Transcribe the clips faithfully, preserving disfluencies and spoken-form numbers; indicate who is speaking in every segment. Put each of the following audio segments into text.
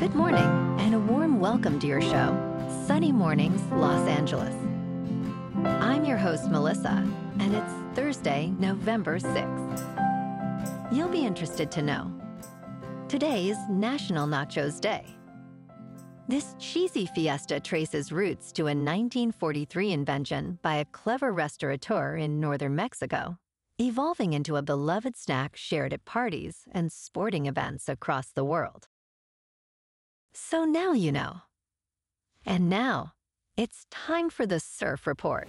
Speaker 1: Good morning, and a warm welcome to your show, Sunny Mornings, Los Angeles. I'm your host, Melissa, and it's Thursday, November sixth. You'll be interested to know, today is National Nachos Day. This cheesy fiesta traces roots to a nineteen forty-three invention by a clever restaurateur in northern Mexico, evolving into a beloved snack shared at parties and sporting events across the world. So now you know. And now, it's time for the Surf Report.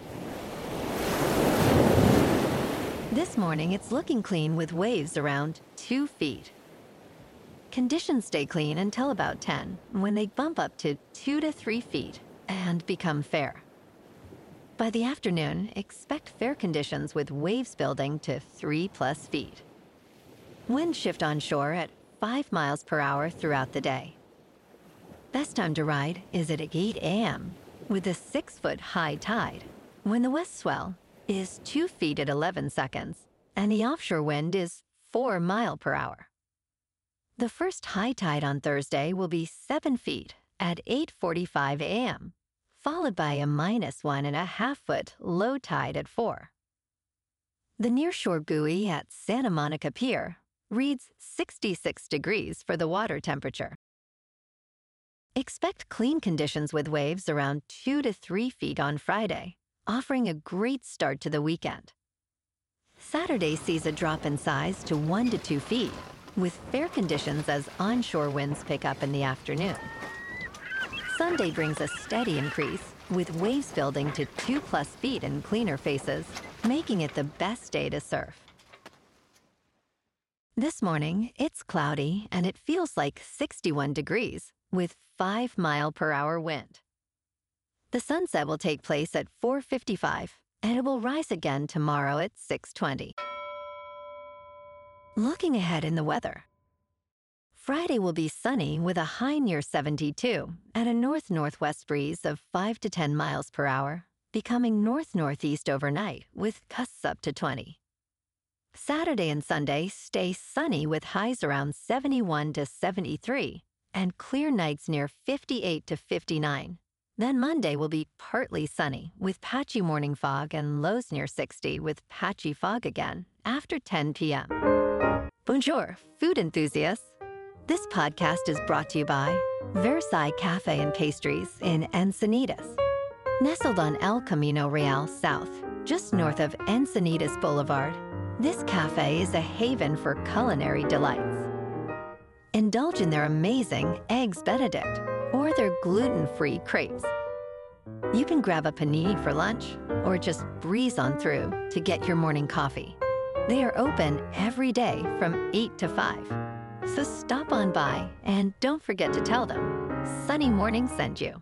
Speaker 1: This morning, it's looking clean with waves around two feet. Conditions stay clean until about ten, when they bump up to two to three feet and become fair. By the afternoon, expect fair conditions with waves building to three plus feet. Winds shift onshore at five miles per hour throughout the day. Best time to ride is at eight a.m. with a six-foot high tide, when the west swell is two feet at eleven seconds, and the offshore wind is four mile per hour. The first high tide on Thursday will be seven feet at eight forty-five a.m., followed by a minus one and a half foot low tide at four. The nearshore buoy at Santa Monica Pier reads sixty-six degrees for the water temperature. Expect clean conditions with waves around two to three feet on Friday, offering a great start to the weekend. Saturday sees a drop in size to one to two feet, with fair conditions as onshore winds pick up in the afternoon. Sunday brings a steady increase, with waves building to two plus feet in cleaner faces, making it the best day to surf. This morning, it's cloudy and it feels like sixty-one degrees, with five mile per hour wind. The sunset will take place at four fifty-five, and it will rise again tomorrow at six twenty. Looking ahead in the weather. Friday will be sunny with a high near seventy-two and a north-northwest breeze of five to ten miles per hour, becoming north-northeast overnight with gusts up to twenty. Saturday and Sunday stay sunny with highs around seventy-one to seventy-three and clear nights near fifty-eight to fifty-nine. Then Monday will be partly sunny with patchy morning fog and lows near sixty with patchy fog again after ten p.m. Bonjour, food enthusiasts. This podcast is brought to you by Versailles Cafe and Pastries in Encinitas. Nestled on El Camino Real South, just north of Encinitas Boulevard, this cafe is a haven for culinary delights. Indulge in their amazing Eggs Benedict or their gluten-free crepes. You can grab a panini for lunch or just breeze on through to get your morning coffee. They are open every day from eight to five. So stop on by and don't forget to tell them Sunny Morning sent you.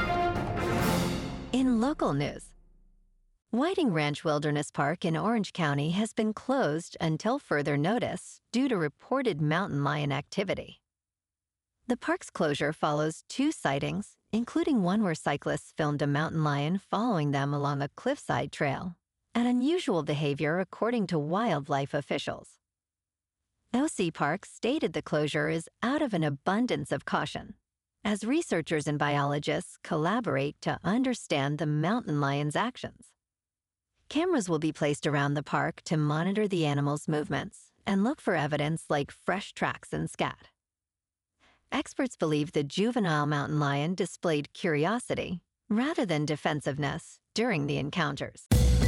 Speaker 1: In local news, Whiting Ranch Wilderness Park in Orange County has been closed until further notice due to reported mountain lion activity. The park's closure follows two sightings, including one where cyclists filmed a mountain lion following them along a cliffside trail, and unusual behavior according to wildlife officials. O C Park stated the closure is out of an abundance of caution, as researchers and biologists collaborate to understand the mountain lion's actions. Cameras will be placed around the park to monitor the animal's movements and look for evidence like fresh tracks and scat. Experts believe the juvenile mountain lion displayed curiosity rather than defensiveness during the encounters.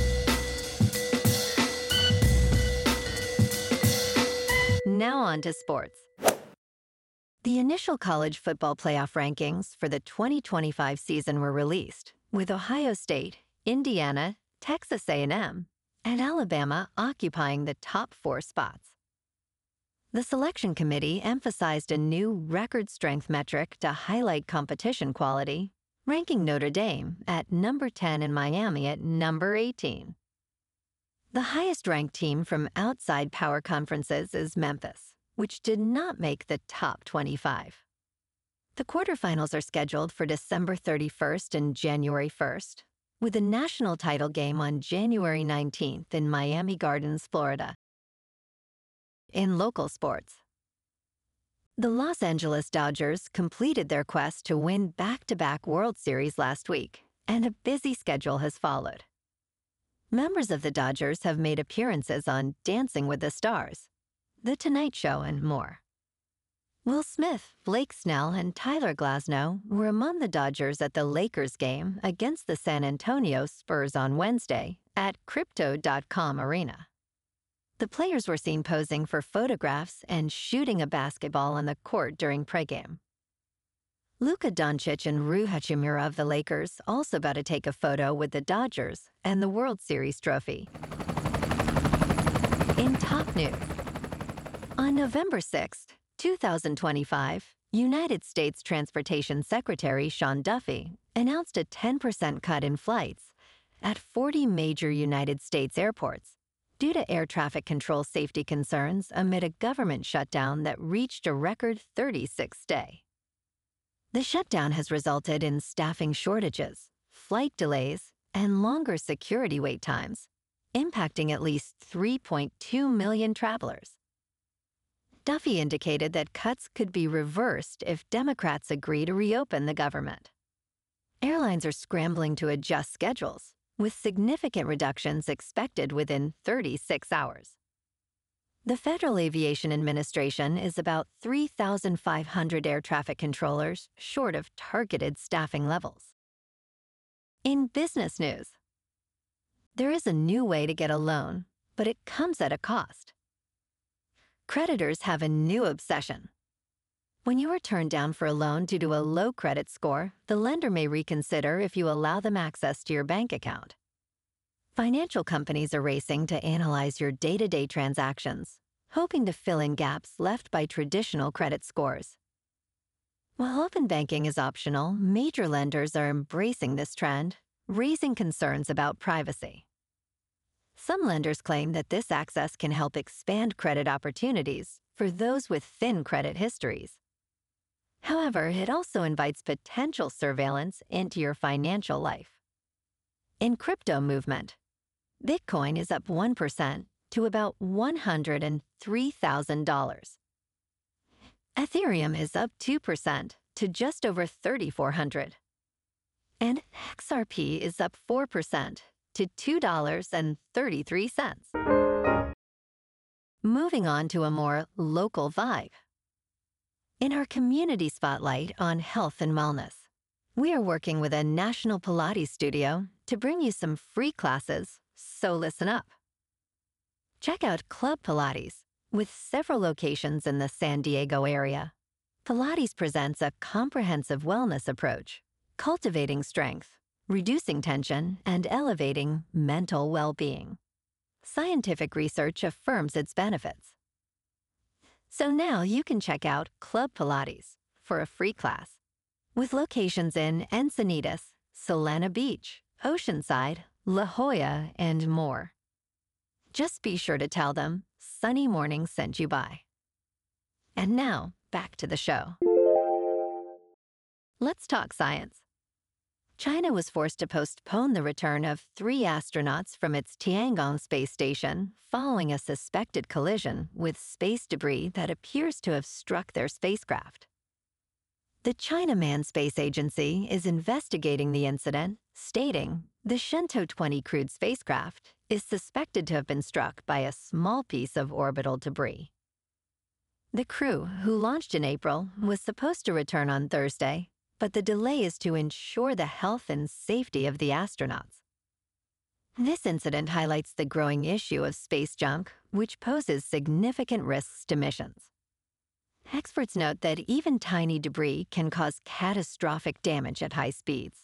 Speaker 1: Now on to sports. The initial college football playoff rankings for the twenty twenty-five season were released, with Ohio State, Indiana, Texas A and M, and Alabama occupying the top four spots. The selection committee emphasized a new record strength metric to highlight competition quality, ranking Notre Dame at number ten and Miami at number eighteen. The highest-ranked team from outside power conferences is Memphis, which did not make the top twenty-five. The quarterfinals are scheduled for December thirty-first and January first, with a national title game on January nineteenth in Miami Gardens, Florida. In local sports, The Los Angeles Dodgers completed their quest to win back-to-back World Series last week, and a busy schedule has followed. Members of the Dodgers have made appearances on Dancing with the Stars, The Tonight Show, and more. Will Smith, Blake Snell, and Tyler Glasnow were among the Dodgers at the Lakers game against the San Antonio Spurs on Wednesday at Crypto dot com Arena. The players were seen posing for photographs and shooting a basketball on the court during pregame. Luka Doncic and Rui Hachimura of the Lakers also about to take a photo with the Dodgers and the World Series trophy. In top news, on November sixth, two thousand twenty-five, United States Transportation Secretary Sean Duffy announced a ten percent cut in flights at forty major United States airports due to air traffic control safety concerns amid a government shutdown that reached a record thirty-sixth day. The shutdown has resulted in staffing shortages, flight delays, and longer security wait times, impacting at least three point two million travelers. Duffy indicated that cuts could be reversed if Democrats agree to reopen the government. Airlines are scrambling to adjust schedules, with significant reductions expected within thirty-six hours. The Federal Aviation Administration is about three thousand five hundred air traffic controllers short of targeted staffing levels. In business news, there is a new way to get a loan, but it comes at a cost. Creditors have a new obsession. When you are turned down for a loan due to a low credit score, the lender may reconsider if you allow them access to your bank account. Financial companies are racing to analyze your day-to-day transactions, hoping to fill in gaps left by traditional credit scores. While open banking is optional, major lenders are embracing this trend, raising concerns about privacy. Some lenders claim that this access can help expand credit opportunities for those with thin credit histories. However, it also invites potential surveillance into your financial life. In crypto movement, Bitcoin is up one percent to about one hundred three thousand dollars. Ethereum is up two percent to just over three thousand four hundred dollars. And X R P is up four percent to two dollars and thirty-three cents. Moving on to a more local vibe. In our community spotlight on health and wellness, we are working with a national Pilates studio to bring you some free classes, so listen up. Check out Club Pilates, with several locations in the San Diego area. Pilates presents a comprehensive wellness approach, cultivating strength, reducing tension, and elevating mental well-being. Scientific research affirms its benefits. So now you can check out Club Pilates for a free class, with locations in Encinitas, Solana Beach, Oceanside, La Jolla, and more. Just be sure to tell them Sunny Morning sent you by. And now, back to the show. Let's talk science. China was forced to postpone the return of three astronauts from its Tiangong space station following a suspected collision with space debris that appears to have struck their spacecraft. The China Manned Space Agency is investigating the incident, stating the Shenzhou twenty crewed spacecraft is suspected to have been struck by a small piece of orbital debris. The crew, who launched in April, was supposed to return on Thursday, but the delay is to ensure the health and safety of the astronauts. This incident highlights the growing issue of space junk, which poses significant risks to missions. Experts note that even tiny debris can cause catastrophic damage at high speeds.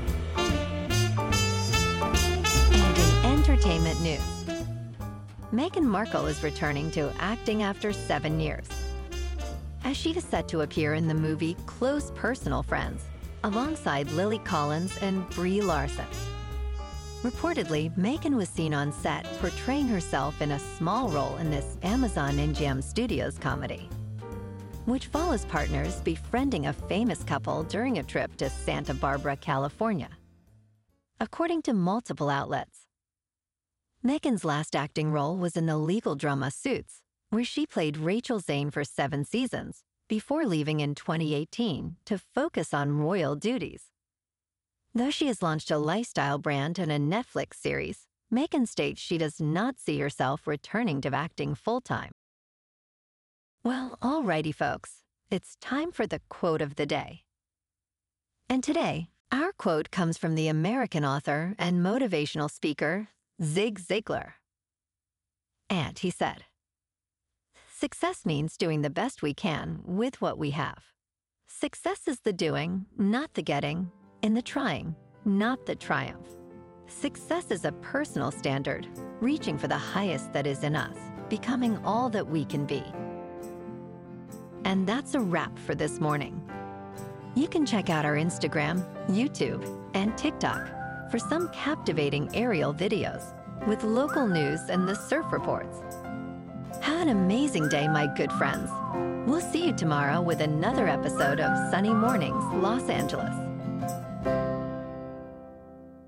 Speaker 1: And in entertainment news, Meghan Markle is returning to acting after seven years, as she is set to appear in the movie Close Personal Friends, alongside Lily Collins and Brie Larson. Reportedly, Meghan was seen on set portraying herself in a small role in this Amazon M G M Studios comedy, which follows partners befriending a famous couple during a trip to Santa Barbara, California. According to multiple outlets, Meghan's last acting role was in the legal drama Suits, where she played Rachel Zane for seven seasons before leaving in twenty eighteen to focus on royal duties. Though she has launched a lifestyle brand and a Netflix series, Meghan states she does not see herself returning to acting full-time. Well, alrighty, folks. It's time for the quote of the day. And today, our quote comes from the American author and motivational speaker, Zig Ziglar. And he said, "Success means doing the best we can with what we have. Success is the doing, not the getting, and the trying, not the triumph. Success is a personal standard, reaching for the highest that is in us, becoming all that we can be." And that's a wrap for this morning. You can check out our Instagram, YouTube, and TikTok for some captivating aerial videos with local news and the surf reports. Have an amazing day, my good friends. We'll see you tomorrow with another episode of Sunny Mornings, Los Angeles.